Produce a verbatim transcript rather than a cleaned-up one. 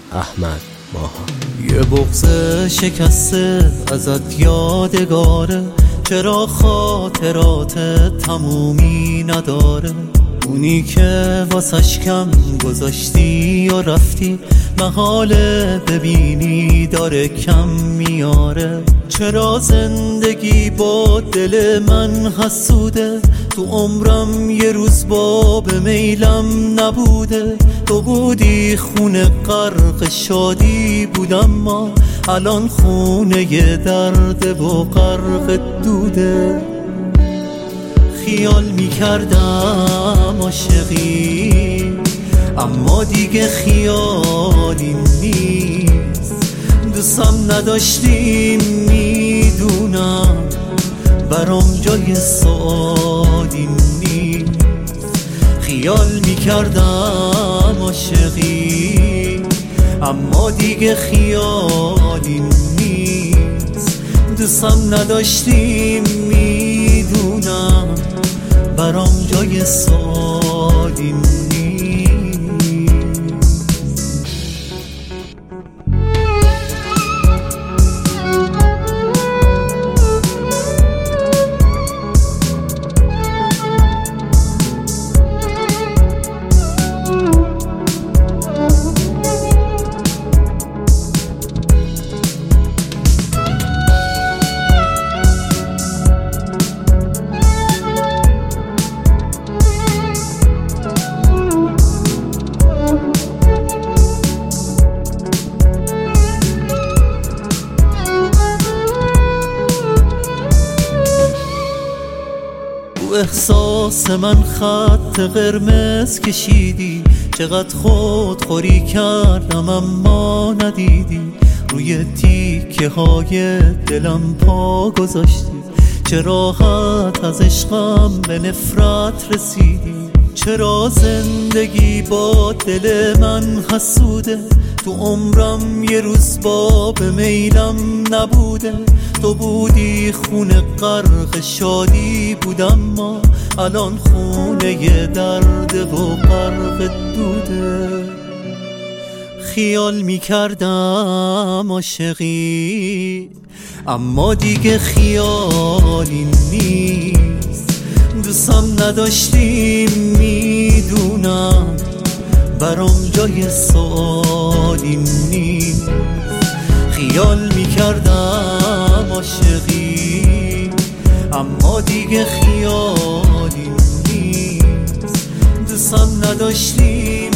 احمد ماها. یه بغض شکسته ازت یادگاره، چرا خاطرات تمومی نداره؟ اونی که واسش کم گذاشتی و رفتی، محاله ببینی داره کم میاره. چرا زندگی با دل من حسوده؟ تو عمرم یه روز باب میلم نبوده. تو بودی خونه غرق شادی بودم، ما الان خونه ی درد و غرق دوده. خیال میکردم عاشقی، اما دیگه خیالی نیست. دوستم نداشتی میدونم، برام جای سوالی نیست. خیال میکردم عاشقی، اما دیگه خیالی نیست. دوستم نداشتی میدونم، برام جای سوالی نیست. احساس من خط قرمز کشیدی، چقدر خودخوری کردم اما ندیدی. روی تیکه های دلم پا گذاشتی، چه راحت از عشقم به نفرت رسیدی. چرا زندگی با دل من حسوده؟ تو عمرم یه روز باب میلم نبوده. تو بودی خونه غرق شادی بودم، ما الان خونه ی درد و غرق دوده. خیال میکردم عاشقی، اما دیگه خیالی نیست. دوستم نداشتی میدونم، برام جای سوالی نیست. خیال میکردم عاشقی، اما دیگه خیالی نیست. دوستم نداشتی